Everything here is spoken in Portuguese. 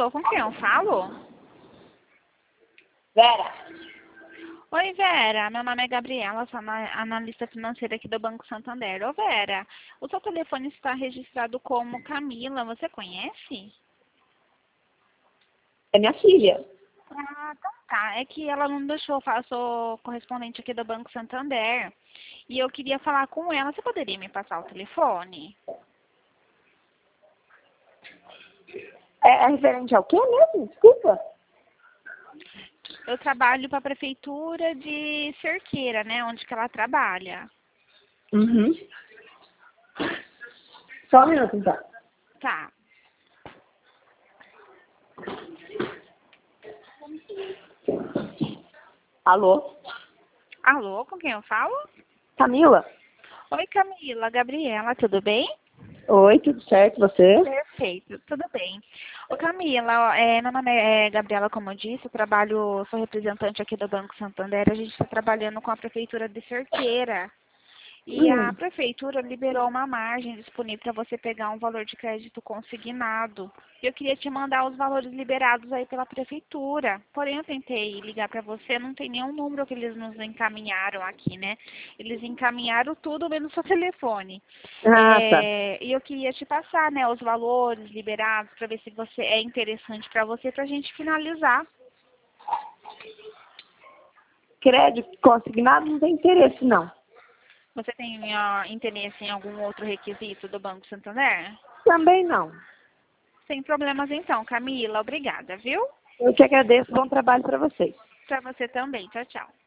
Alô, com quem eu falo? Vera, Oi, Vera. Meu nome é Gabriela, sou analista financeira aqui do Banco Santander. Ô, Vera, o seu telefone está registrado como Camila. Você conhece? é minha filha. Ah, então tá. É que ela não deixou, eu sou correspondente aqui do Banco Santander. E eu queria falar com ela. Você poderia me passar o telefone? É referente ao quê mesmo? Desculpa. Eu trabalho para a prefeitura de Cerqueira, né? Onde que ela trabalha. Uhum. Só um minuto, então. Tá. Alô? Alô, com quem eu falo? Camila? Oi, Camila. Gabriela, tudo bem? Oi, tudo certo, você? Perfeito, tudo bem. Ô Camila, meu nome é Gabriela, como eu disse, sou representante aqui do Banco Santander, a gente está trabalhando com a Prefeitura de Cerqueira. E a Hum. Prefeitura liberou uma margem disponível para você pegar um valor de crédito consignado. E eu queria te mandar os valores liberados aí pela Prefeitura. Porém, eu tentei ligar para você, não tem nenhum número que eles nos encaminharam aqui, né? Eles encaminharam tudo menos seu telefone. Ah, tá. E eu queria te passar, né, os valores liberados para ver se você é interessante para você, para a gente finalizar. Crédito consignado não tem interesse, não. Você tem interesse em algum outro requisito do Banco Santander? Também não. Sem problemas então, Camila. Obrigada, viu? Eu que agradeço. Bom trabalho para vocês. Para você também. Tchau, tchau.